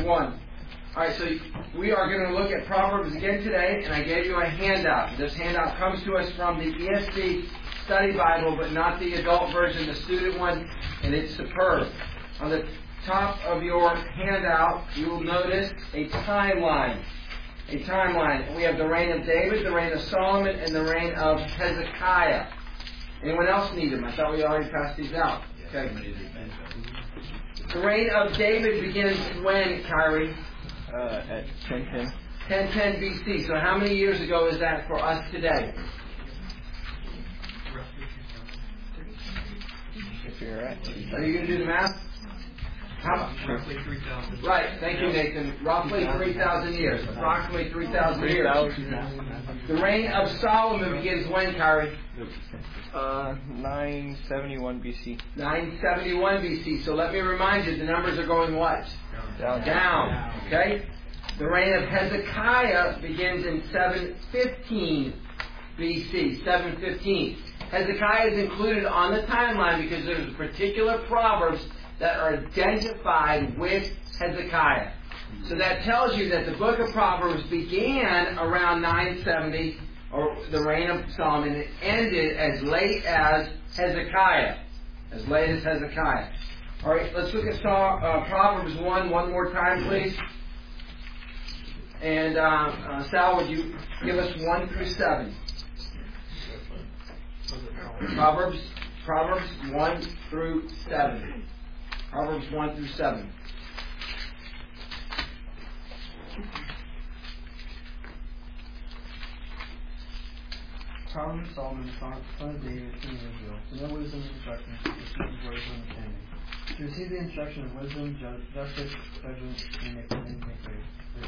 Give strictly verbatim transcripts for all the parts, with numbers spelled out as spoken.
one. Alright, so we are going to look at Proverbs again today, and I gave you a handout. This handout comes to us from the E S V Study Bible, but not the adult version, the student one, and it's superb. On the top of your handout, you will notice a timeline. A timeline. We have the reign of David, the reign of Solomon, and the reign of Hezekiah. Anyone else need them? I thought we already passed these out. Okay. The reign of David begins when, Kyrie? Uh, at ten ten. ten ten B C. So how many years ago is that for us today? If you're right. Are you going to do the math? How Roughly three thousand. Right, thank you, Nathan. Roughly three thousand years. Approximately three thousand years. The reign of Solomon begins when, Kyrie? Uh, nine seventy-one B C. nine seventy-one B C. So let me remind you, the numbers are going what? Down. Down. Okay? The reign of Hezekiah begins in seven fifteen B C. seven fifteen. Hezekiah is included on the timeline because there's particular proverbs that are identified with Hezekiah. So that tells you that the book of Proverbs began around nine seventy, or the reign of Solomon, and it ended as late as Hezekiah. As late as Hezekiah. All right, let's look at uh, Proverbs one one more time, please. And uh, uh, Sal, would you give us one through seven? Proverbs, Proverbs one through seven. Proverbs one through seven. Proverbs of Solomon, son of David, king of Israel, to know wisdom and instruction, to receive words of understanding, to receive the instruction of wisdom, ju- justice, judgment, and iniquity.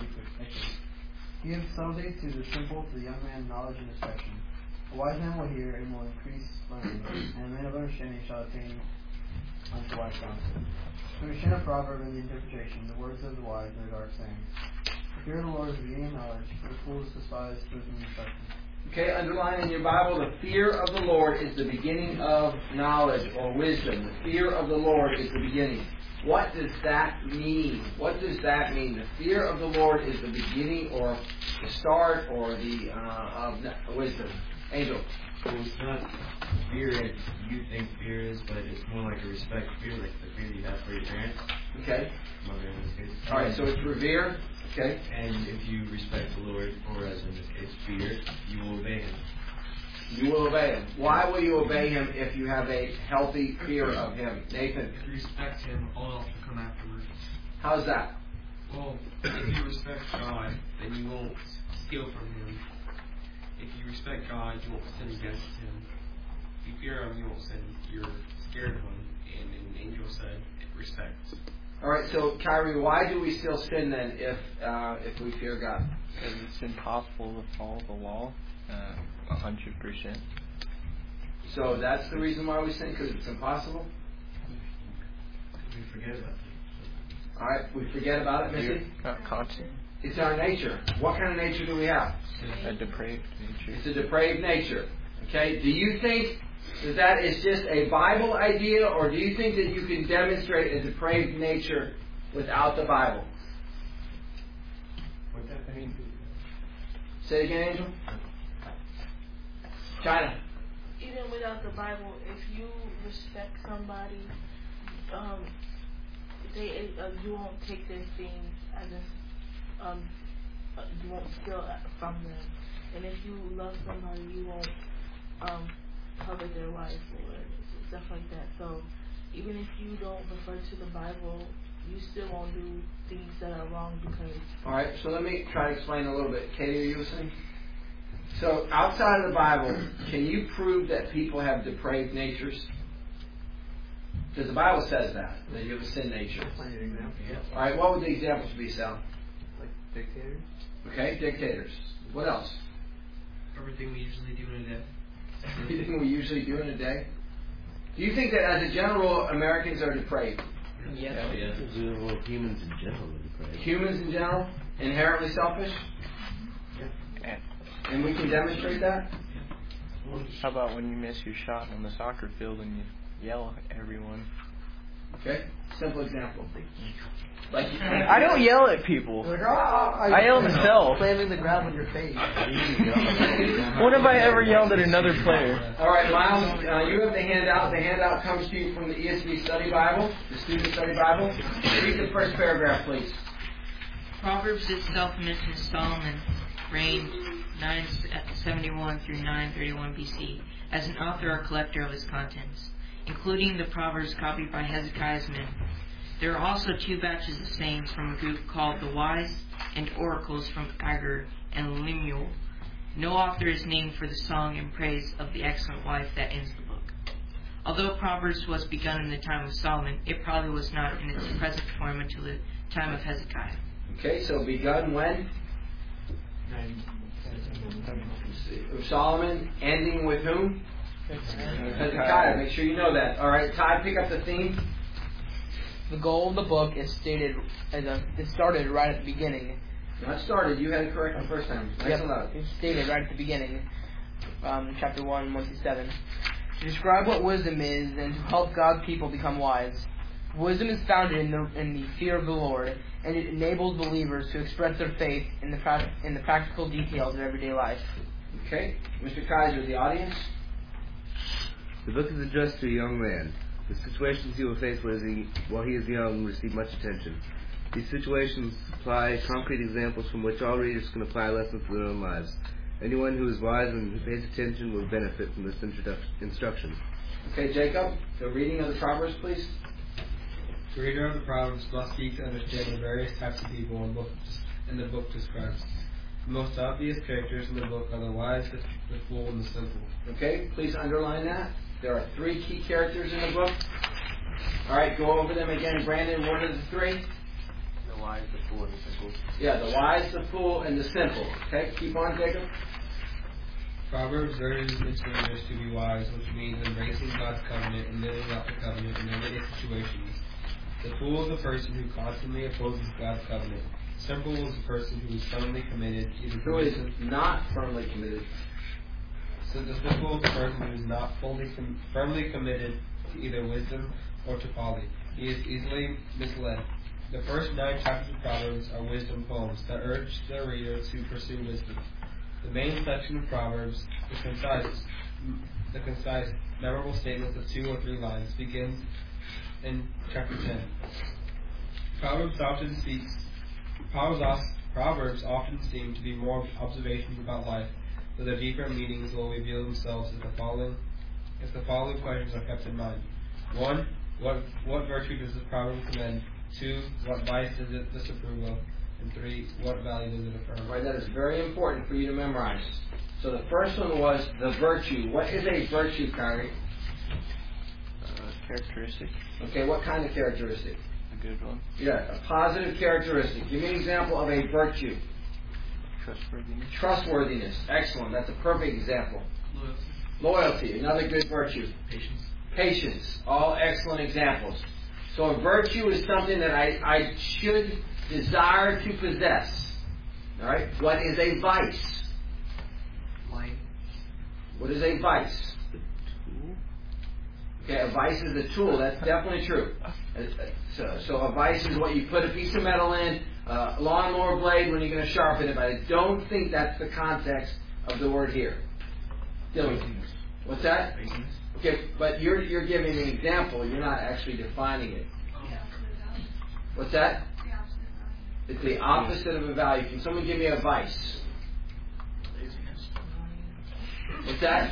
Give subtlety to the simple, to the young man knowledge and discretion. A wise man will hear and will increase learning, and a man of understanding shall attain unto wise counsel. To understand a proverb and the interpretation, the words of the wise are dark sayings. The fear of the Lord is the beginning of knowledge, but fools despise wisdom and instruction. Okay, underline in your Bible, the fear of the Lord is the beginning of knowledge or wisdom. The fear of the Lord is the beginning. What does that mean? What does that mean? The fear of the Lord is the beginning or the start or the uh, of wisdom. Angel. So it's not fear as you think fear is, but it's more like a respect fear, like the fear you have for your parents. Okay. Mother in this case. All right, so it's revere. Okay. And if you respect the Lord, or as in this case, fear, you will obey Him. You will obey Him. Why will you obey Him if you have a healthy fear of Him? Nathan. If you respect Him, all else will come afterwards. How's that? Well, if you respect God, then you won't steal from Him. If you respect God, you won't sin against Him. If you fear Him, you won't sin. You're scared of Him. And an angel said, respect. All right, so Kyrie, why do we still sin then if uh, if we fear God? Because it's impossible to follow the law a hundred percent. So that's the reason why we sin, because it's impossible? We forget about it. All right, we forget about it, Missy? Not constant. It's our nature. What kind of nature do we have? A depraved nature. It's a depraved nature. Okay, do you think that that is just a Bible idea, or do you think that you can demonstrate a depraved nature without the Bible? What that mean? Say it again, Angel. China. Even without the Bible, if you respect somebody, um, they uh, you won't take their things as if um, uh, you won't steal from them, and if you love somebody, you won't um, cover their wife or stuff like that. So even if you don't refer to the Bible, you still won't do things that are wrong because. All right, so let me try to explain a little bit. Katie, are you listening? So outside of the Bible, can you prove that people have depraved natures? Because the Bible says that, that you have a sin nature. All right, what would the examples be, Sal? Like dictators? Okay, dictators. What else? Everything we usually do in a day. Everything we usually do in a day. Do you think that as a general rule, Americans are depraved? Yes. yes. Well, humans in general are depraved. Humans in general? Inherently selfish? Yeah. And we can demonstrate that? How about when you miss your shot on the soccer field and you yell at everyone? Okay, simple example. Like, I don't yell at people. Like, "Ah!" I yell at myself. Slamming the ground with your face. When have I ever yelled at another player? All right, Miles, uh, you have the handout. The handout comes to you from the E S V Study Bible, the Student Study Bible. Read the first paragraph, please. Proverbs itself mentions Solomon reigned nine seventy-one through nine thirty-one B C as an author or collector of his contents, including the Proverbs copied by Hezekiah's men. There are also two batches of sayings from a group called the Wise and Oracles from Agur and Lemuel. No author is named for the song in praise of the excellent wife that ends the book. Although Proverbs was begun in the time of Solomon, it probably was not in its present form until the time of Hezekiah. Okay, so begun when? Solomon, ending with whom? Hezekiah. Make sure you know that. All right, Ty, pick up the theme. The goal of the book is stated as a. It started right at the beginning. Not started. You had it correct the first time. Nice Yep. and loud. It's stated right at the beginning, um, chapter one, one through seven, to describe what wisdom is and to help God's people become wise. Wisdom is founded in the in the fear of the Lord, and it enables believers to express their faith in the pra- in the practical details of everyday life. Okay, Mister Kaiser, the audience. The book is addressed to a young man. The situations he will face while he, while he is young receive much attention. These situations supply concrete examples from which all readers can apply lessons to their own lives. Anyone who is wise and who pays attention will benefit from this introduc- instruction. Okay, Jacob, the reading of the Proverbs, please. The reader of the Proverbs must seek to understand the various types of people in, book, in the book describes. The most obvious characters in the book are the wise, the, the fool, and the simple. Okay, please underline that. There are three key characters in the book. All right, go over them again. Brandon, what are the three? The wise, the fool, and the simple. Yeah, the wise, the fool, and the simple. Okay, keep on, Jacob. Proverbs urges its readers to be wise, which means embracing God's covenant and living out the covenant in everyday situations. The fool is the person who constantly opposes God's covenant. Simple is the person who is firmly committed. Who is not firmly committed. So the simple is the person who is not fully com- firmly committed to either wisdom or to folly. He is easily misled. The first nine chapters of Proverbs are wisdom poems that urge the reader to pursue wisdom. The main section of Proverbs, the concise, the concise, memorable statements of two or three lines, begins in chapter ten. Proverbs often speaks. Proverbs, Proverbs often seem to be more observations about life, but their deeper meanings will reveal themselves if the following, if the following questions are kept in mind. One, what what virtue does the proverb commend? Two, what vice does it disapprove of? And three, what value does it affirm? Right, that is very important for you to memorize. So the first one was the virtue. What is a virtue, Kyrie? Uh, characteristic. Okay, what kind of characteristic? A good one. Yeah, a positive characteristic. Give me an example of a virtue. Trustworthiness. Trustworthiness. Excellent. That's a perfect example. Loyalty. Loyalty. Another good virtue. Patience. Patience. All excellent examples. So a virtue is something that I, I should desire to possess. All right. What is a vice? Lying. What is a vice? Okay, a vice is a tool. That's definitely true. So, so a vice is what you put a piece of metal in, a lawnmower blade when you're going to sharpen it. But I don't think that's the context of the word here. Dylan, what's that? Okay, but you're you're giving an example. You're not actually defining it. What's that? It's the opposite of a value. Can someone give me a vice? What's that?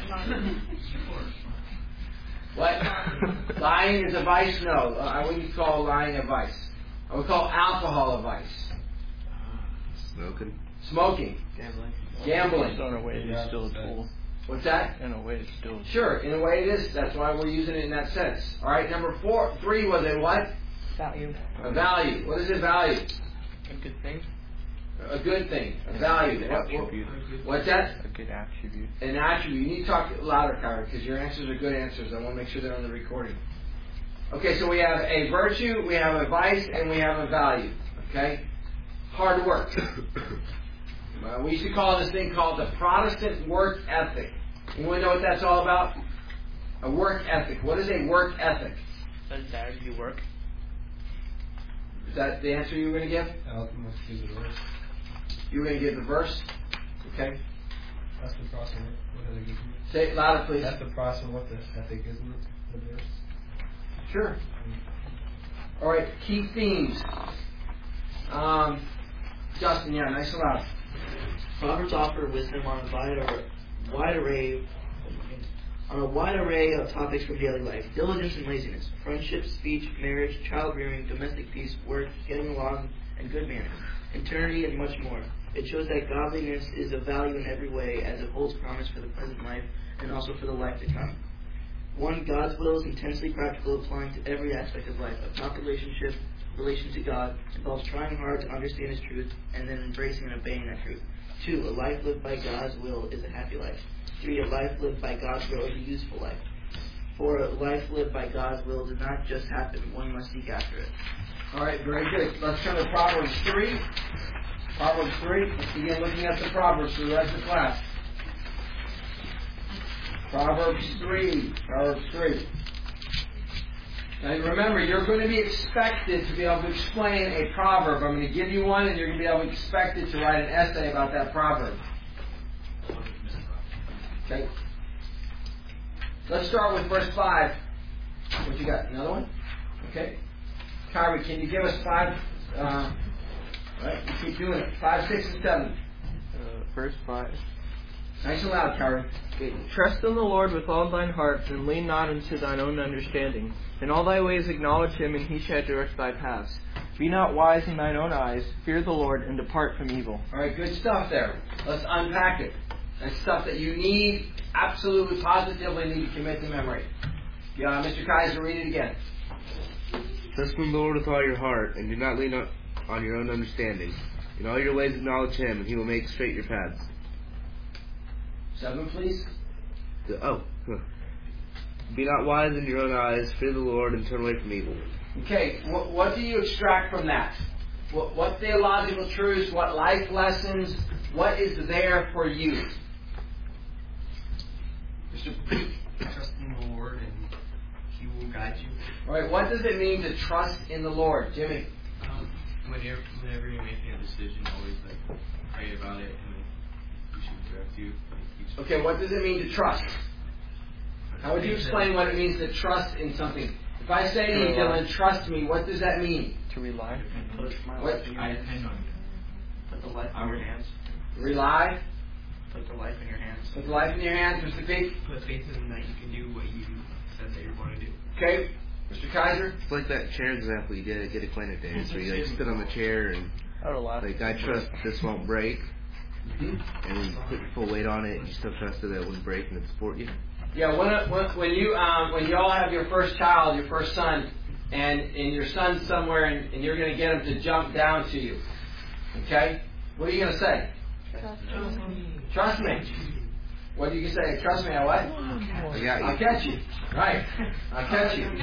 What? Lying is a vice? No. I wouldn't call lying a vice. I would call alcohol a vice. Smoking. Smoking. Gambling. Gambling. So in a way, it's still a tool. What's that? In a way, it's still a tool. Sure, in a way it is. That's why we're using it in that sense. All right, number four, three was a what? Value. A value. What is a value? A good thing. A good thing. A value. An What, attribute. what, what's that? A good attribute. An attribute. You need to talk louder, Kyra, because your answers are good answers. I want to make sure they're on the recording. Okay, so we have a virtue, we have a vice, and we have a value. Okay? Hard work. Uh, we used to call this thing called the Protestant work ethic. Anyone know what that's all about? A work ethic. What is a work ethic? Does that you work? that the answer you were going to give? I'll give the verse. You were going to give the verse? Okay. That's the process. What did I give you? Say it louder, please. That's the process. What the that they give me the verse. Sure. All right. Key themes. Um, Justin, yeah, nice and loud. Proverbs offer wisdom on a wide, ar- wide array on a wide array of topics from daily life: diligence and laziness, friendship, speech, marriage, child rearing, domestic peace, work, getting along, and good manners, eternity, and much more. It shows that godliness is of value in every way, as it holds promise for the present life and also for the life to come. One, God's will is intensely practical, applying to every aspect of life. A top relationship, relation to God, involves trying hard to understand His truth and then embracing and obeying that truth. Two, a life lived by God's will is a happy life. Three, a life lived by God's will is a useful life. Four, a life lived by God's will does not just happen. One must seek after it. All right, very good. Let's turn to Proverbs three. Proverbs three. Let's begin looking at the Proverbs for the rest of the class. Proverbs three. Proverbs three. Now remember, you're going to be expected to be able to explain a proverb. I'm going to give you one, and you're going to be able to expect it to write an essay about that proverb. Okay. Let's start with verse five. What you got? Another one? Okay. Kyrie, can you give us five? Uh, all right, you keep doing it. Five, six, and seven. Uh, verse five. Nice and loud, Kyrie. Okay. Trust in the Lord with all thine heart, and lean not unto thine own understanding. In all thy ways acknowledge him, and he shall direct thy paths. Be not wise in thine own eyes. Fear the Lord, and depart from evil. All right, good stuff there. Let's unpack it. That's stuff that you need, absolutely, positively need to commit to memory. Yeah, Mister Kaiser, read it again. Trust in the Lord with all your heart, and do not lean on, on your own understanding. In all your ways acknowledge him, and he will make straight your paths. Seven, please. The, oh. Huh. Be not wise in your own eyes. Fear the Lord, and turn away from evil. Okay, what, what do you extract from that? What, what theological truths, what life lessons, what is there for you? Mister Trust in the Lord and He will guide you. All right, what does it mean to trust in the Lord? Jimmy? Um, whenever, whenever you're making a decision, always like pray about it and you should direct you. Okay, what does it mean to trust? How would you explain what it means to trust in something? If I say to you, Dylan, trust me, what does that mean? To rely. Put my What? life in your I hands. depend on you. Put the life in your hands. Rely? Put the life in your hands. Put the life in your hands, Mister Pete? Put faith in that you can do what you said that you're going to do. Okay. Mister Kaiser? It's like that chair example you did at Get Acquainted Days, where you like sit on the chair and I would laugh. like I trust this won't break, Mm-hmm. and you put your full weight on it, and you still trust that it wouldn't break and it'd support you. Yeah, when, when, when you um, when you all have your first child, your first son, and, and your son's somewhere and, and you're going to get him to jump down to you, okay? What are you going to say? Trust me. Trust me. What do you say? Trust me, I what? I got you. I'll catch you. Right. I'll catch you.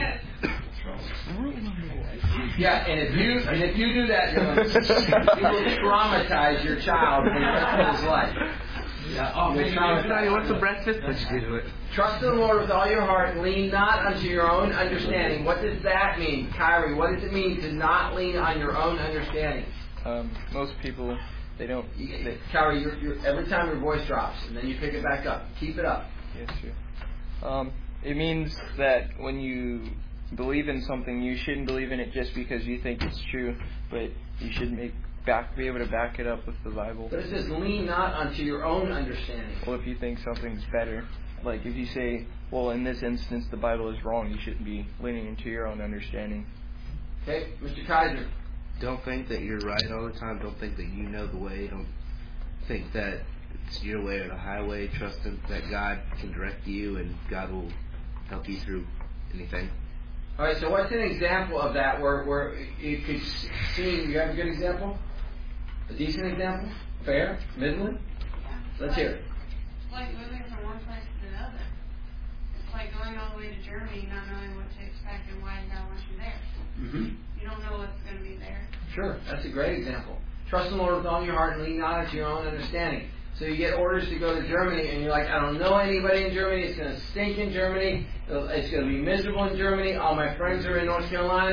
Yeah, and if you and if you do that, you're like, you will traumatize your child for the rest of his life. Yeah. Oh, Hey, traumatize. what's the breakfast that you do it? Trust in the Lord with all your heart and lean not unto your own understanding. What does that mean, Kyrie? What does it mean to not lean on your own understanding? Um, most people, they don't. You, They, Kyrie, you're, you're, every time your voice drops, and then you pick it back up. Keep it up. yes, true. Um, it means that when you believe in something, you shouldn't believe in it just because you think it's true, but you should make back be able to back it up with the Bible. But it says, lean not unto your own understanding. Well, if you think something's better, like if you say, well, in this instance the Bible is wrong, you shouldn't be leaning into your own understanding. Okay, Mister Kaiser. Don't think that you're right all the time. Don't think that you know the way. Don't think that it's your way or the highway. Trust in, that God can direct you and God will help you through anything. All right, so what's an example of that where, where you could see, you have a good example? A decent example? Fair? Middling? Yeah. Let's hear it. It's like moving from one place to another. It's like going all the way to Germany, not knowing what to expect and why God wants you there. Mm-hmm. You don't know what's going to be there. Sure, that's a great example. Trust in the Lord with all your heart and lean not unto your own understanding. So you get orders to go to Germany, and you're like, I don't know anybody in Germany. It's going to stink in Germany. It's going to be miserable in Germany. All my friends are in North Carolina.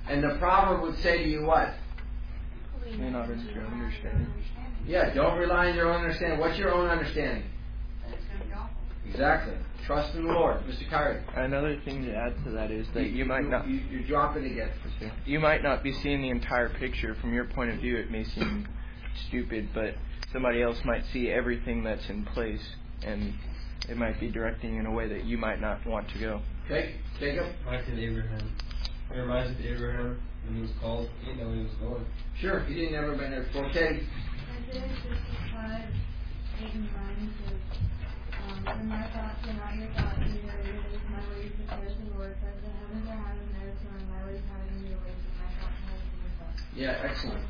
And the proverb would say to you what? May not into your understanding. Yeah, don't rely on your own understanding. What's your own understanding? That it's going to be awful. Exactly. Trust in the Lord. Mister Kyrie. Another thing to add to that is that you, you might not... You, you're dropping again. You might not be seeing the entire picture. From your point of view, it may seem stupid, but somebody else might see everything that's in place, and it might be directing you in a way that you might not want to go. Okay, Jacob? Reminds me of Abraham. It reminds me of Abraham when he was called. He didn't know where he was going. Sure, he didn't ever been there before. Okay. Isaiah sixty-five, eight and nine says, um, "And my thoughts are not your thoughts, neither are your ways my ways, declares the Lord. For as the heavens are higher than the earth, so are my ways higher than your ways, and my thoughts higher than your thoughts." Yeah, excellent.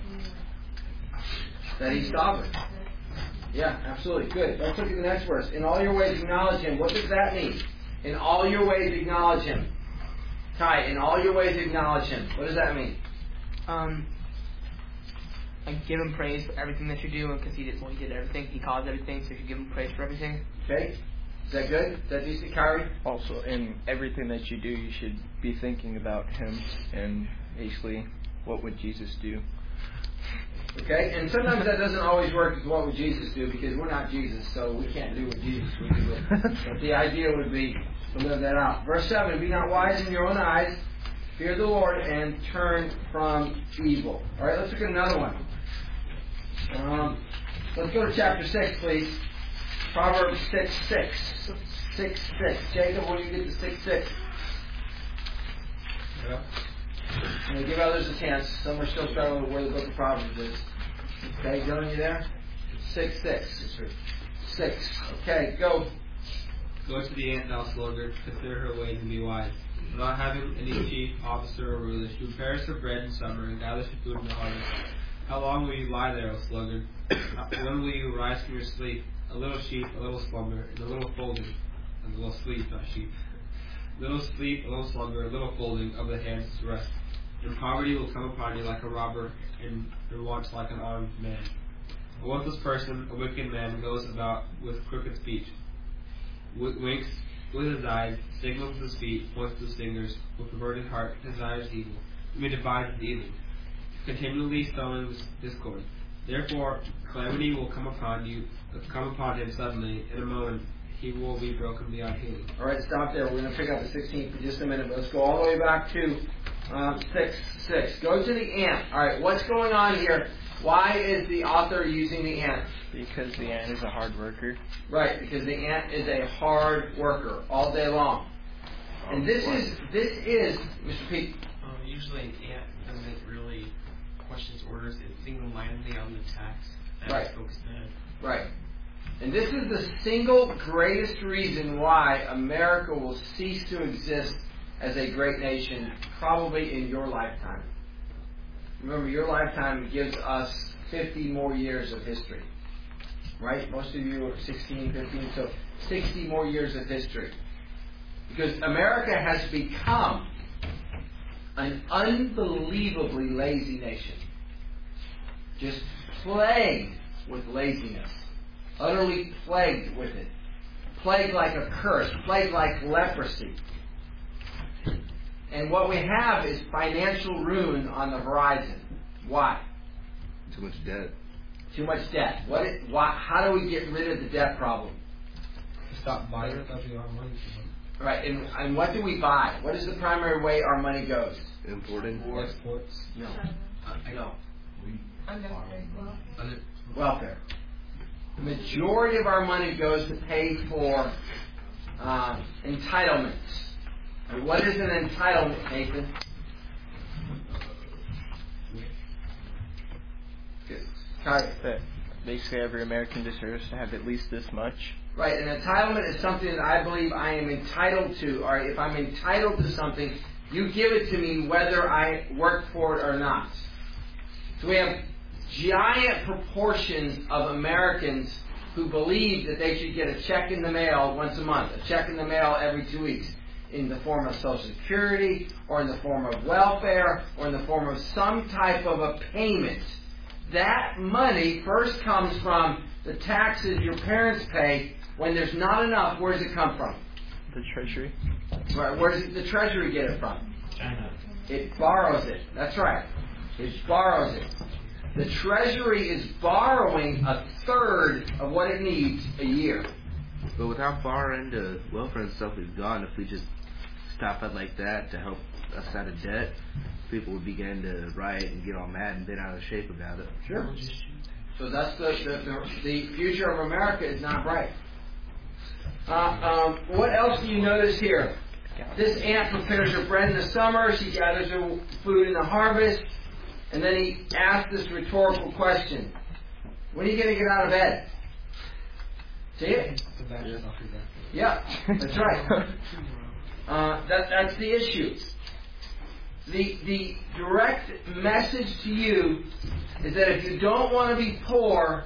That he's sovereign. Yeah, absolutely. Good. Let's look at the next verse. In all your ways acknowledge him. What does that mean? In all your ways acknowledge him. Kai, in all your ways acknowledge him. What does that mean? Um, like give him praise for everything that you're doing, because he did, well, he did everything. He caused everything, so you should give him praise for everything. Okay. Is that good? Is that decent, Kyrie? Also, in everything that you do, you should be thinking about him and basically, what would Jesus do? Okay, and sometimes that doesn't always work as what would Jesus do, because we're not Jesus, so we can't do what Jesus would do. But the idea would be to live that out. Verse seven, be not wise in your own eyes, fear the Lord, and turn from evil. Alright, let's look at another one. Um, let's go to chapter six, please. Proverbs six six. six six. Jacob, when do you get to six six? Yeah. I'm going to give others a chance. Some are still struggling with where the book of Proverbs is. Okay, Dylan, you there? Six, six. Six. Okay, go. Go to the ant, thou sluggard, consider her ways and be wise. Without having any chief, officer, or ruler, she prepares her bread in summer and gathers her food in the harvest. How long will you lie there, O sluggard? When will you rise from your sleep? A little sheep, a little slumber, and a little folding. And a little sleep, not sheep. Little sleep, a little slumber, a little folding of the hands to rest. And poverty will come upon you like a robber, and your wants like an armed man. A worthless person, a wicked man, goes about with crooked speech, w- winks with his eyes, signals with his feet, points with his fingers, with perverted heart, desires evil. He may devise evil, continually sowing discord. Therefore, calamity will come upon you, come upon him suddenly, in a moment. He will be broken beyond healing. All right, stop there. We're going to pick up the sixteenth for just a minute, but let's go all the way back to um, six six. Go to the ant. All right, what's going on here? Why is the author using the ant? Because the ant is a hard worker. Right, because the ant is a hard worker all day long. And this is, this is, Mister Pete. Um, usually an ant doesn't really question its orders. It's single-mindedly on the task that Right. it's focused ahead. Right. And this is the single greatest reason why America will cease to exist as a great nation, probably in your lifetime. Remember, your lifetime gives us fifty more years of history. Right? Most of you are sixteen, fifteen, so sixty more years of history. Because America has become an unbelievably lazy nation. Just plagued with laziness. Utterly plagued with it. Plagued like a curse. Plagued like leprosy. And what we have is financial ruin on the horizon. Why? Too much debt. Too much debt. What? Is, why, how do we get rid of the debt problem? Stop buying stuff you don't have money for. Right. And, and what do we buy? What is the primary way our money goes? Importing. Exports. No. Uh, no. Unnecessary. Welfare. The majority of our money goes to pay for um, entitlements. And what is an entitlement, Nathan? Sorry. That basically every American deserves to have at least this much. Right, an entitlement is something that I believe I am entitled to, or if I'm entitled to something, you give it to me whether I work for it or not. So we have giant proportions of Americans who believe that they should get a check in the mail once a month, a check in the mail every two weeks, in the form of Social Security, or in the form of welfare, or in the form of some type of a payment. That money first comes from the taxes your parents pay. When there's not enough, where does it come from? The Treasury. Right, where does the Treasury get it from? China. It borrows it. That's right. It borrows it. The treasury is borrowing a third of what it needs a year. But with how far into welfare and stuff we've gone, if we just stop it like that to help us out of debt, people would begin to riot and get all mad and bent out of shape about it. Sure. So that's the the, the, the future of America is not bright. Uh, um, what else do you notice here? This ant prepares her bread in the summer. She gathers her food in the harvest. And then he asks this rhetorical question. When are you going to get out of bed? See it? Yeah, that's right. Uh, that, that's the issue. The, the direct message to you is that if you don't want to be poor,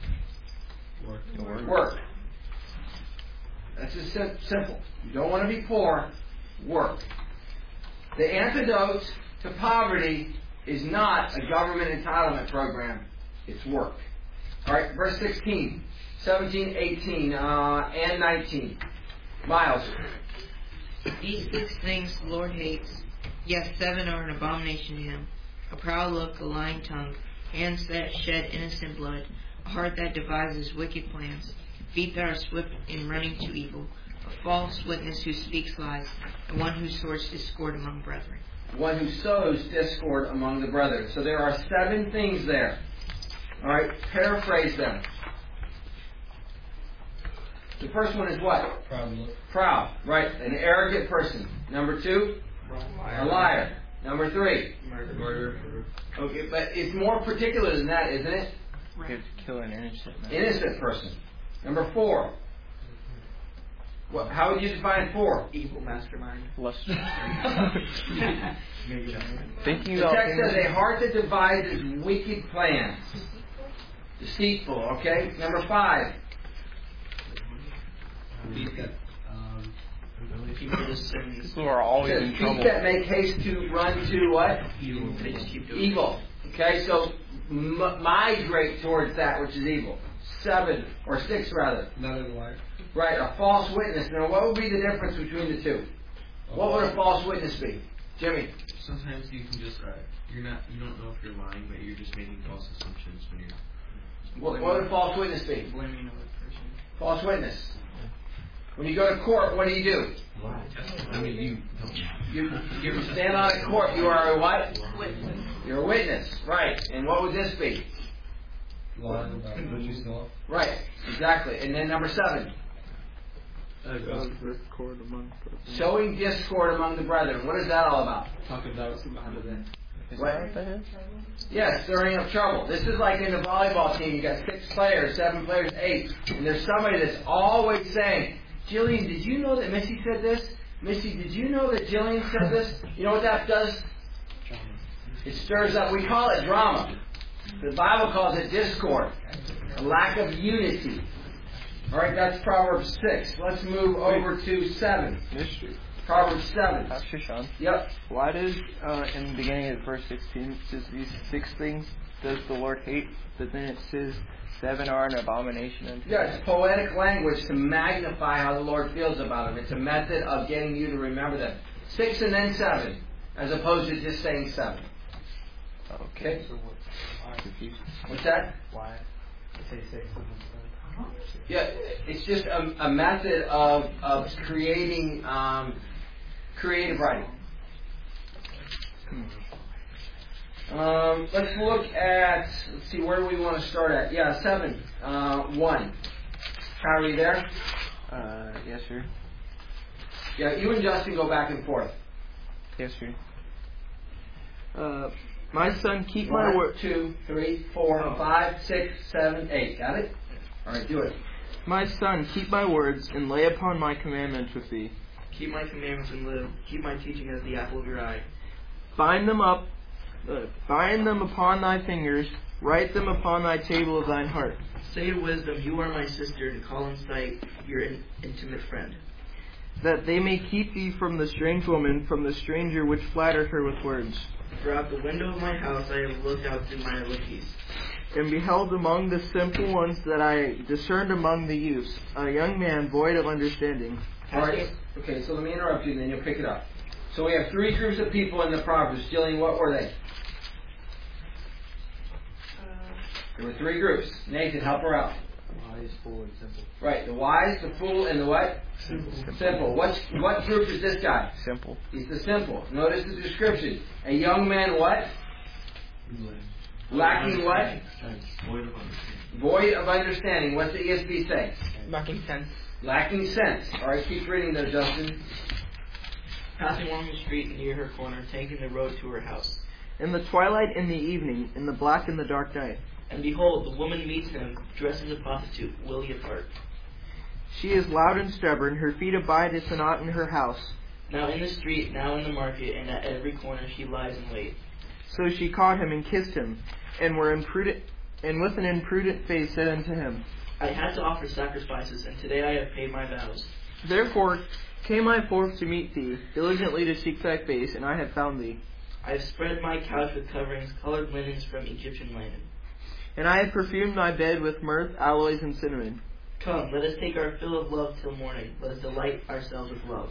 work. work. That's just sim- simple. You don't want to be poor, work. The antidote to poverty is not a government entitlement program. It's work. All right, verse sixteen, seventeen, eighteen, uh, and nineteen. Miles. These six things the Lord hates. Yes, seven are an abomination to him. A proud look, a lying tongue, hands that shed innocent blood, a heart that devises wicked plans, feet that are swift in running to evil, a false witness who speaks lies, and one who sows discord among brethren. One who sows discord among the brethren. So there are seven things there. All right, paraphrase them. The first one is what? Proud. Proud, right? An arrogant person. Number two, Liar. a liar. Number three, Murder. Murder. okay, but it's more particular than that, isn't it? You have to kill an innocent man. Innocent person. Number four. What, how would you define four? Evil mastermind. Lust. Maybe not. Thinking The about text things- says a heart that devises wicked plans. Deceitful, okay? Number five. Feet that, um, People just sin. people are always Says in feet trouble. that make haste to run to what? Evil. They just keep doing Evil. Okay, so m- migrate towards that which is evil. Seven, or six rather. not a liar. Right, a false witness. Now, what would be the difference between the two? What would a false witness be? Jimmy? Sometimes you can just, uh, you're not, you don't know if you're lying, but you're just making false assumptions when you're. What, what would a false witness be? Blaming another person. False witness. When you go to court, what do you do? I mean, you. You, you stand on a court, you are a what? You're a witness. Right. And what would this be? Lying about what you saw. Right. Exactly. And then number seven. Discord among brethren. Sowing discord among the brethren. What is that all about? Talk about what's behind it. Is What? that what that is? Yes, stirring up trouble. This is like in the volleyball team. You got six players, seven players, eight. And there's somebody that's always saying, Jillian, did you know that Missy said this? Missy, did you know that Jillian said this? You know what that does? It stirs up. We call it drama. The Bible calls it discord. A lack of unity. All right, that's Proverbs six. Let's move over to seven. Mystery. Proverbs seven. Pastor Sean. Yep. Why does, uh, in the beginning of verse sixteen, it says these six things does the Lord hate, but then it says seven are an abomination unto him? Yeah, it's poetic language to magnify how the Lord feels about them. It's a method of getting you to remember them. Six and then seven, as opposed to just saying seven. Okay. Okay. What's that? Why? Say six. Yeah, it's just a, a method of of creating um, creative writing. Um, let's look at, let's see, where do we want to start at? Yeah, seven, uh, one. How are you there? Uh, yes, sir. Yeah, you and Justin go back and forth. Yes, sir. Uh, my son, keep my One, word. two, three, four, five, six, seven, eight. Got it? All right, do it. My son, keep my words and lay upon my commandments with thee. Keep my commandments and live. Keep my teaching as the apple of your eye. Bind them up, uh, bind them upon thy fingers, write them upon thy table of thine heart. Say to wisdom, you are my sister, and call in sight your in- intimate friend. That they may keep thee from the strange woman, from the stranger which flattereth her with words. Throughout the window of my house I have looked out through my lookies. And beheld among the simple ones that I discerned among the youths, a young man void of understanding. All right. Okay, so let me interrupt you and then you'll pick it up. So we have three groups of people in the Proverbs. Jillian, what were they? There were three groups. Nathan, help her out. Wise, fool, and simple. Right, the wise, the fool, and the what? Simple. Simple. What's, what group is this guy? Simple. He's the simple. Notice the description. A young man what? Lacking what? Void of understanding. Void of understanding. What's the E S V say? Lacking sense. Lacking sense. Alright, keep reading there, Justin. Passing along the street near her corner, taking the road to her house. In the twilight, in the evening, in the black and the dark night. And behold, the woman meets him, dressed as a prostitute, willy apart. She is loud and stubborn, her feet abideth not in her house. Now in the street, now in the market, and at every corner she lies in wait. So she caught him and kissed him, and were imprudent, and with an imprudent face said unto him, I had to offer sacrifices, and today I have paid my vows. Therefore came I forth to meet thee, diligently to seek thy face, and I have found thee. I have spread my couch with coverings, colored linens from Egyptian linen. And I have perfumed my bed with myrrh, aloes, and cinnamon. Come, let us take our fill of love till morning. Let us delight ourselves with love.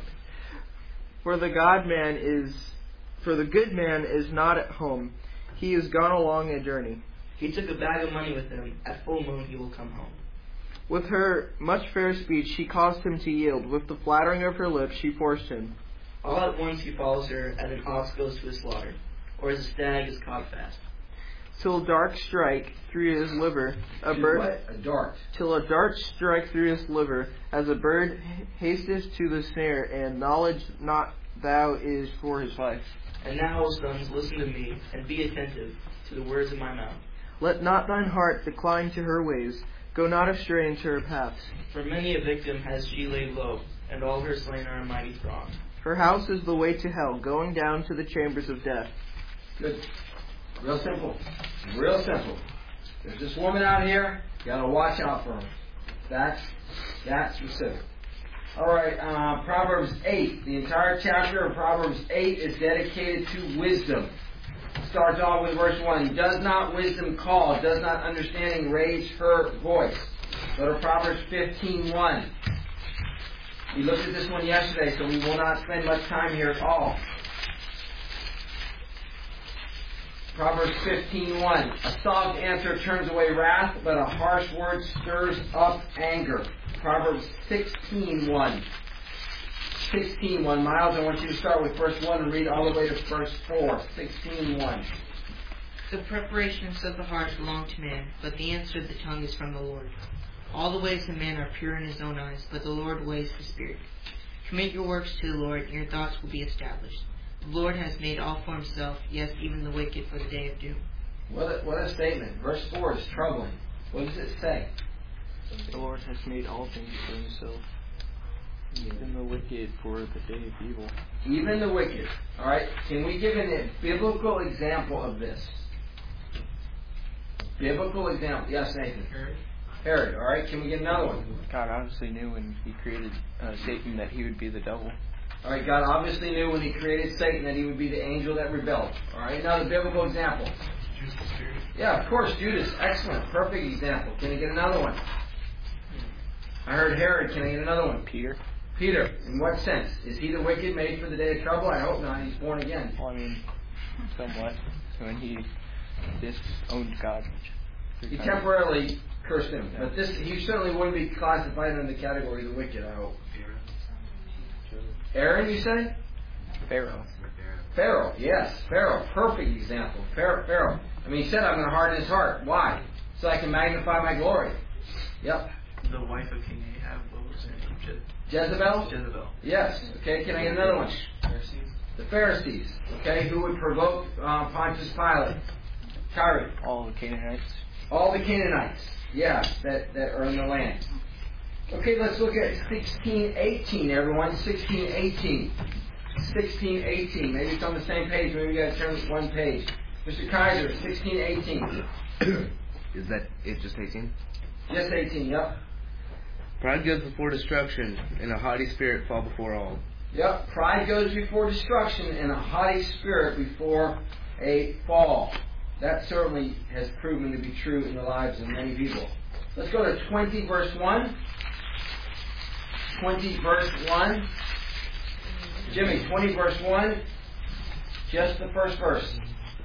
For the God man is, for the good man is not at home. He is gone along a journey. He took a bag of money with him. At full moon he will come home. With her much fair speech she caused him to yield. With the flattering of her lips she forced him. All at once he follows her, as an ox goes to his slaughter, or as a stag is caught fast. Till dark strike through his liver, a bird. What? A dart. Till a dart strike through his liver, as a bird hasteth to the snare, and knowledge not thou is for his life. And now, O sons, listen to me, and be attentive to the words of my mouth. Let not thine heart decline to her ways. Go not astray into her paths. For many a victim has she laid low, and all her slain are a mighty throng. Her house is the way to hell, going down to the chambers of death. Good. Real simple. Real simple. There's this woman out here. You gotta watch out for her. That's that's specific. All right. Uh, Proverbs eight. The entire chapter of Proverbs eight is dedicated to wisdom. Starts off with verse one. Does not wisdom call? Does not understanding raise her voice? Go to Proverbs fifteen one. We looked at this one yesterday, so we will not spend much time here at all. Proverbs fifteen one. A soft answer turns away wrath, but a harsh word stirs up anger. Proverbs sixteen one. sixteen one. Miles, I want you to start with verse one and read all the way to verse four. sixteen one. The preparations of the heart belong to man, but the answer of the tongue is from the Lord. All the ways of man are pure in his own eyes, but the Lord weighs the spirit. Commit your works to the Lord, and your thoughts will be established. The Lord has made all for himself, yes, even the wicked for the day of doom. What a, what a statement. Verse four is troubling. What does it say? The Lord has made all things for himself, even the wicked for the day of evil. Even the wicked. Alright, can we give a biblical example of this? Biblical example. Yes, Nathan. Herod. Herod, alright, can we get another one? God obviously knew when he created uh, Satan that he would be the devil. Alright, God obviously knew when he created Satan that he would be the angel that rebelled. Alright, another biblical example. Judas Iscariot. Yeah, of course, Judas. Excellent. Perfect example. Can I get another one? I heard Herod. Can I get another one? Peter. Peter. In what sense? Is he the wicked made for the day of trouble? I hope not. He's born again. Well, I mean, somewhat. When he disowned God. He temporarily cursed him. But this, he certainly wouldn't be classified under the category of the wicked, I hope. Aaron, you say? Pharaoh. Pharaoh, yes. Pharaoh. Perfect example. Pharaoh. Pharaoh. I mean, he said, I'm going to harden his heart. Why? So I can magnify my glory. Yep. The wife of King Ahab, what was her name? Je- Jezebel? Jezebel. Yes. Okay, can I get another one? Pharisees. The Pharisees. Okay, who would provoke uh, Pontius Pilate? Kyrie. All the Canaanites. All the Canaanites. Yeah, that, that are in the land. Okay, let's look at sixteen eighteen, everyone. sixteen eighteen. sixteen eighteen. Maybe it's on the same page. Maybe we got to turn one page. Mister Kaiser, sixteen eighteen. Is that it, just eighteen? Just eighteen, yep. Pride goes before destruction, and a haughty spirit fall before all. Yep, pride goes before destruction, and a haughty spirit before a fall. That certainly has proven to be true in the lives of many people. Let's go to twenty verse one. twenty verse one. Jimmy, twenty verse one, just the first verse.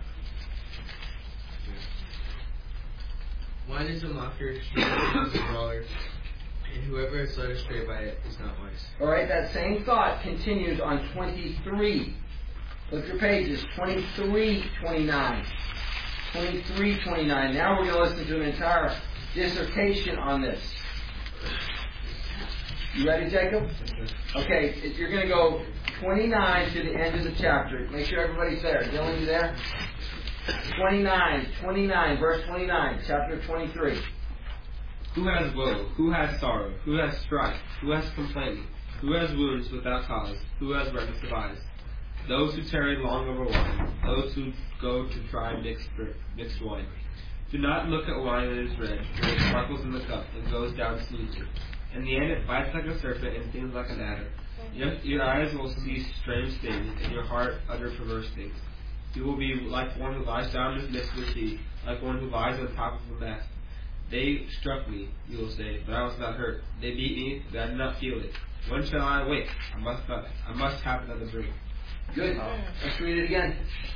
Wine is a mocker, strong is a brawler, and whoever is led astray by it is not wise. Alright, that same thought continues on twenty-three. Look your pages, twenty-three twenty-nine. twenty-three twenty-nine. Now we're going to listen to an entire dissertation on this. You ready, Jacob? Okay, if you're going to go twenty-nine to the end of the chapter. Make sure everybody's there. Dylan, you there? twenty-nine, twenty-nine, verse twenty-nine, chapter twenty-three. Who has woe? Who has sorrow? Who has strife? Who has complaining? Who has wounds without cause? Who has redness of eyes? Those who tarry long over wine. Those who go to try mixed, mixed wine. Do not look at wine that is red, when it sparkles in the cup and goes down smoothly. In the end it bites like a serpent and stings like an adder. Your, your eyes will see strange things, and your heart utter perverse things. You will be like one who lies down in the midst of the sea, like one who lies on top of a mast. They struck me, you will say, but I was not hurt. They beat me, but I did not feel it. When shall I awake? I must not, I must have another drink. Good. Let's read it again.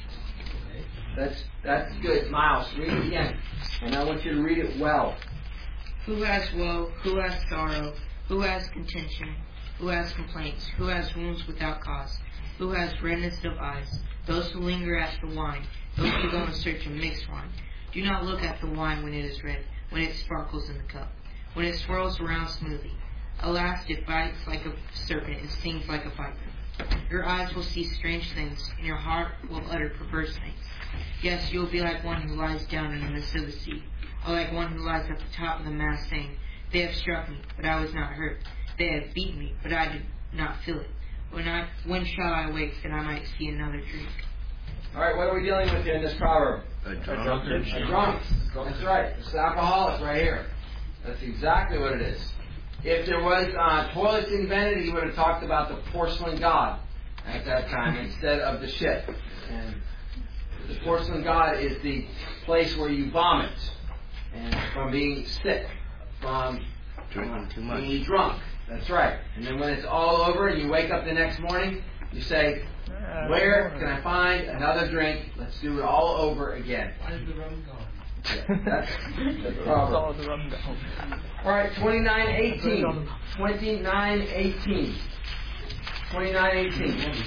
That's that's good. Miles, read it again. And I want you to read it well. Who has woe? Who has sorrow? Who has contention? Who has complaints? Who has wounds without cause? Who has redness of eyes? Those who linger after wine. Those who go in search of mixed wine. Do not look at the wine when it is red, when it sparkles in the cup, when it swirls around smoothly. Alas, it bites like a serpent and stings like a viper. Your eyes will see strange things, and your heart will utter perverse things. Yes, you will be like one who lies down in the midst of the sea, or like one who lies at the top of the mast, saying, They have struck me, but I was not hurt. They have beaten me, but I did not feel it. When I, when shall I awake that I might see another drink? All right, what are we dealing with here in this proverb? A drunkard. A drunk. That's right. It's the alcoholic right here. That's exactly what it is. If there was uh, toilets invented, he would have talked about the porcelain god at that time instead of the ship. And the porcelain god is the place where you vomit, and from being sick, from Drinking too much. being drunk. That's right. And then when it's all over and you wake up the next morning, you say, where can I find another drink? Let's do it all over again. Why is the rum gone? Yeah, that's the problem. All right, twenty-nine eighteen. twenty-nine eighteen. twenty-nine eighteen.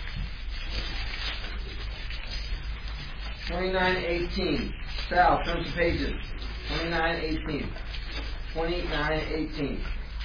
twenty-nine eighteen. Sal, turn some pages. twenty-nine eighteen. twenty-nine eighteen.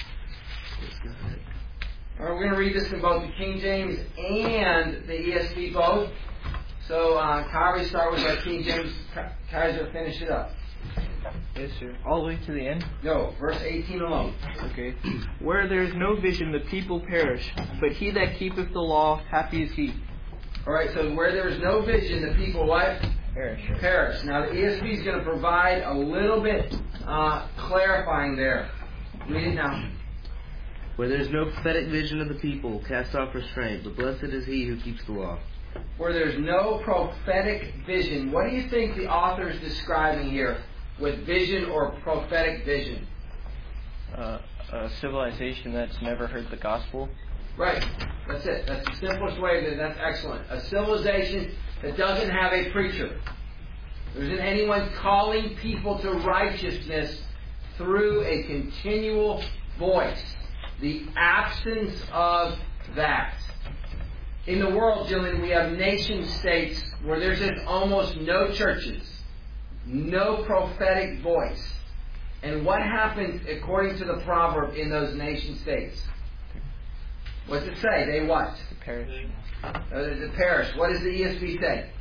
All right, we're going to read this in both the King James and the E S V both. So, uh, Kyrie, start with our King James. Kaiser, finish it up. Yes, sir. All the way to the end? No, verse eighteen alone. Okay. Where there is no vision, the people perish, but he that keepeth the law, happy is he. All right, so where there is no vision, the people what? Perish. Perish. Now, the E S V is going to provide a little bit uh, clarifying there. Read it now. Where there is no prophetic vision of the people, cast off restraint, but blessed is he who keeps the law. Where there's no prophetic vision. What do you think the author is describing here with vision or prophetic vision? Uh, a civilization that's never heard the gospel. Right. That's it. That's the simplest way. That that's excellent. A civilization that doesn't have a preacher. There isn't anyone calling people to righteousness through a continual voice. The absence of that. In the world, Jillian, we have nation states where there's just almost no churches, no prophetic voice. And what happens according to the proverb in those nation states? What's it say? They what? The perish. Uh, the perish. What does the E S V say?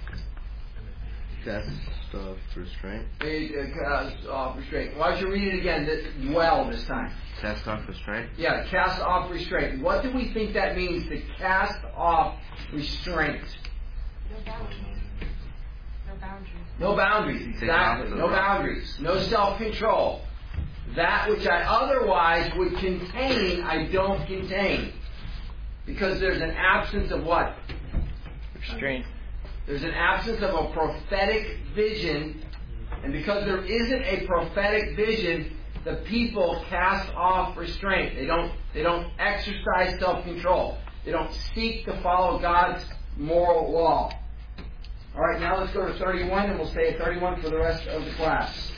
Cast off restraint. They uh, cast off restraint. Why don't you read it again? This, well, this time. Cast off restraint. Yeah, cast off restraint. What do we think that means? To cast off restraint. No boundaries. No boundaries. No boundaries, exactly. No boundaries. No self-control. That which I otherwise would contain, I don't contain. Because there's an absence of what? Restraint. There's an absence of a prophetic vision. And because there isn't a prophetic vision, the people cast off restraint. They don't, they don't exercise self-control. They don't seek to follow God's moral law. All right, now let's go to thirty-one, and we'll stay at thirty-one for the rest of the class.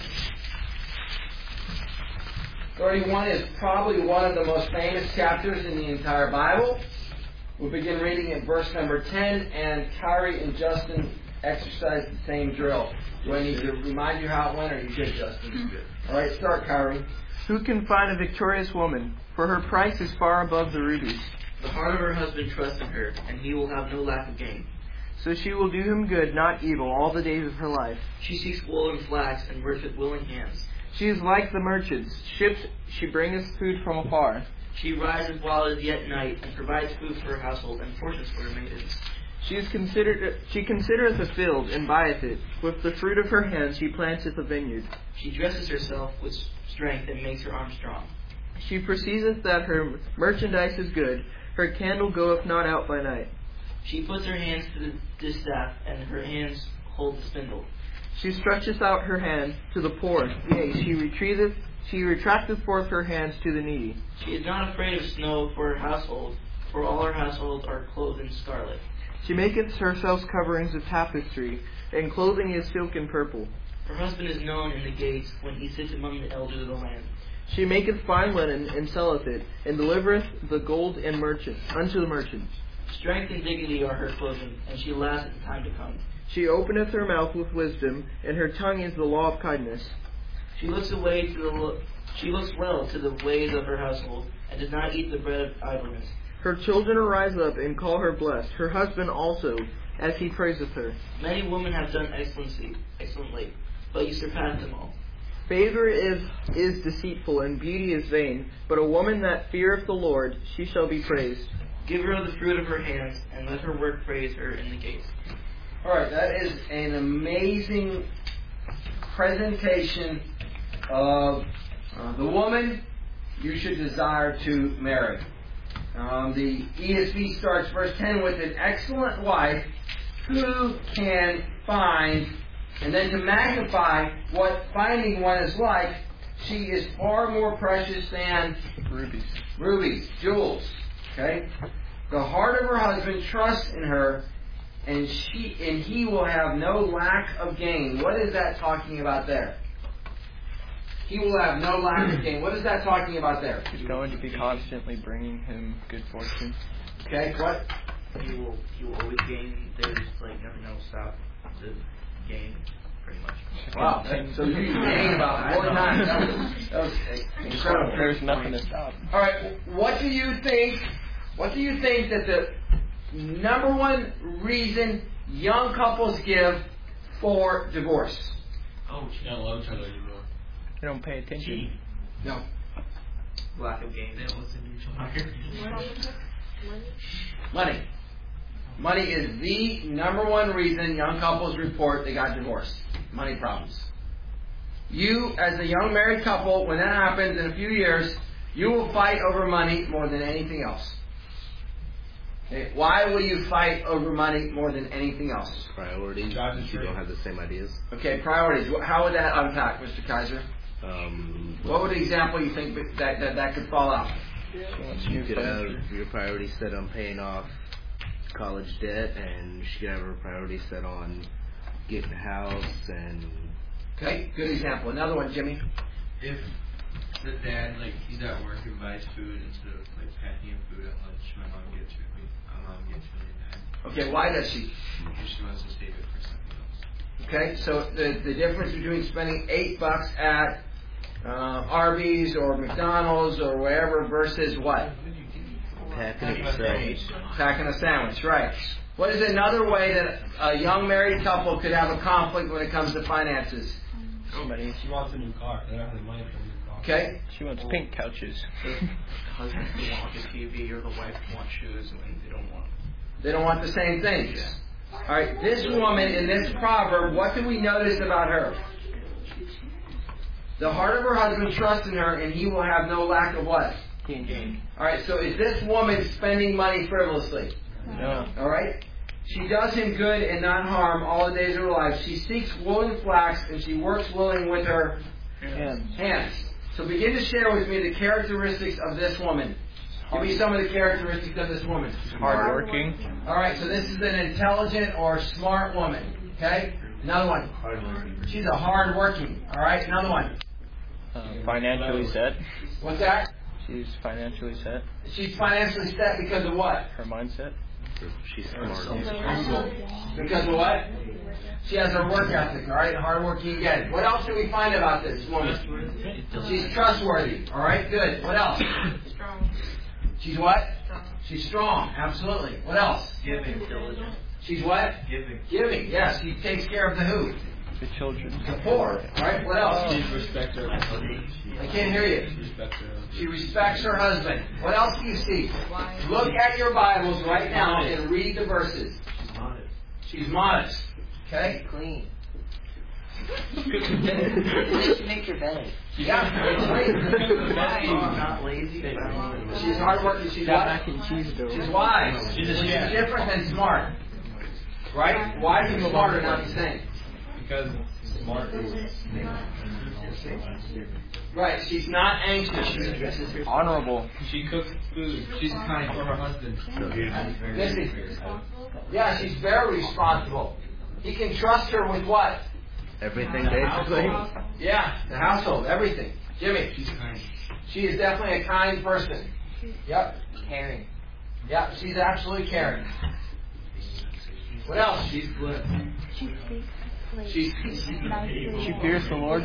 thirty-one is probably one of the most famous chapters in the entire Bible. We'll begin reading at verse number ten, and Kyrie and Justin exercise the same drill. Do I need to remind you how it went, or are you good, Justin? Good. All right, start, Kyrie. Who can find a victorious woman? For her price is far above the rubies. The heart of her husband trusts in her, and he will have no lack of gain. So she will do him good, not evil, all the days of her life. She seeks wool and flax, and works with willing hands. She is like the merchants. Ships she bringeth food from afar. She rises while it is yet night, and provides food for her household, and portions for her maidens. She is considered. She considereth a field, and buyeth it. With the fruit of her hands she planteth a vineyard. She dresses herself with strength, and makes her arms strong. She perceiveth that her merchandise is good. Her candle goeth not out by night. She puts her hands to the distaff, and her hands hold the spindle. She stretcheth out her hand to the poor. Yea, she retrieveth, she retracteth forth her hands to the needy. She is not afraid of snow for her household, for all her household are clothed in scarlet. She maketh herself coverings of tapestry, and clothing is silk and purple. Her husband is known in the gates, when he sits among the elders of the land. She maketh fine linen, and selleth it, and delivereth the gold and merchant unto the merchants. Strength and dignity are her clothing, and she laughs at the time to come. She openeth her mouth with wisdom, and her tongue is the law of kindness. She looks away to the she looks well to the ways of her household, and does not eat the bread of idleness. Her children arise up and call her blessed, her husband also, as he praiseth her. Many women have done excellency, excellently, but you surpass them all. Favor is is deceitful, and beauty is vain, but a woman that feareth the Lord, she shall be praised. Give her the fruit of her hands, and let her work praise her in the gates. All right, that is an amazing presentation of uh, the woman you should desire to marry. Um, the E S V starts verse ten with an excellent wife who can find, and then to magnify what finding one is like, she is far more precious than rubies, rubies, jewels. Okay, the heart of her husband trusts in her, and she and he will have no lack of gain. What is that talking about there? He will have no lack of gain. What is that talking about there? He's going to be constantly bringing him good fortune. Okay, what? He will he will always gain. There's like nothing else stop the gain, pretty much. Wow. So you gain about four times. That was, that was incredible. There's nothing to stop. All right. What do you think? What do you think that the number one reason young couples give for divorce? Oh, she don't love each other anymore. They don't pay attention. No. Lack of gain. They don't listen to each other. Money. Money is the number one reason young couples report they got divorced. Money problems. You, as a young married couple, when that happens in a few years, you will fight over money more than anything else. Okay. Why will you fight over money more than anything else? Priorities. You don't have the same ideas. Okay, priorities. How would that unpack, Mister Kaiser? Um, what would the example you think that that, that could fall out? You could have your priority set on paying off college debt, and she could have her priority set on getting a house and... Okay, good example. Another one, Jimmy. If the dad, like, he's at work and buys food instead of, like, packing him food at lunch, my mom gets it. My mom gets really mad. Okay, why does she? Because she wants to save it for something else. Okay, so the, the difference between spending eight bucks at uh, Arby's or McDonald's or wherever versus what? Packing a sandwich. Packing a sandwich, right. What is another way that a young married couple could have a conflict when it comes to finances? Somebody, she wants a new car. They don't have the money for a new car. Okay. She wants pink couches. The husband will want a T V, or the wife wants shoes, and they don't want. They don't want the same things. All right, this woman in this proverb, what do we notice about her? The heart of her husband trusts in her, and he will have no lack of what? Gain. All right, so is this woman spending money frivolously? No. All right? She does him good and not harm all the days of her life. She seeks wool and flax, and she works willing with her hands. hands. So begin to share with me the characteristics of this woman. Give me some of the characteristics of this woman. Hardworking. All right, so this is an intelligent or smart woman. Okay? Another one. She's a hard-working. All right, another one. Uh, financially set. What's that? She's financially set. She's financially set because of what? Her mindset. She's smart. Because of what? She has her work ethic, all right? Hardworking again. What else do we find about this woman? She's trustworthy. All right, good. What else? Strong. She's what? Strong. She's strong. Absolutely. What else? Giving, diligent. She's what? Giving. Giving. Yes, she takes care of the who? The children. The poor. All right. What else? She respects her husband. I can't hear you. She respects her husband. She respects her husband. What else do you see? Look at your Bibles right now and read the verses. She's modest. She's modest. Okay? Clean. She makes your bed. Yeah. Great. Not lazy. She's hardworking. She's That what? mac and cheese dough. She's wise. She's a She's chef. different than smart. Right? Wise and smart are not the same. Because smart is Right. She's not anxious. She's Honorable. she cooks food. She's kind for her husband. Listen. Yeah, she's very responsible. He can trust her with what? Everything basically. Yeah, the household, everything. Jimmy. She's kind. She is definitely a kind person. Yep. Caring. Yep, she's absolutely caring. What else? She's good. She speaks like She's nicely. She fears the Lord.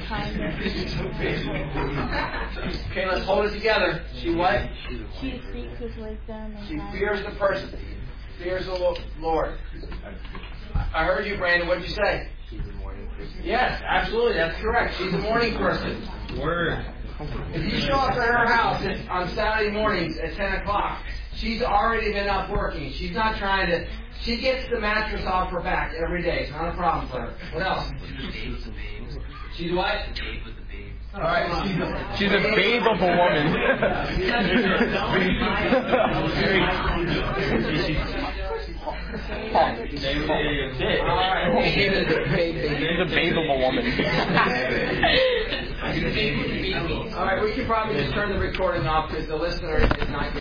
okay, let's hold it together. She what? She speaks with wisdom and She kindness. fears the person. Fears the Lo- Lord. I heard you, Brandon. What did you say? She's a morning person. Yes, absolutely. That's correct. She's a morning person. word. If you show up at her house at- on Saturday mornings at ten o'clock, she's already been up working. She's not trying to... She gets the mattress off her back every day. It's not a problem for her. What else? She's what? All right. She's a, She's a babe of a woman. All right. She's a babe of a woman. All right. We should probably just turn the recording off because the listener is not.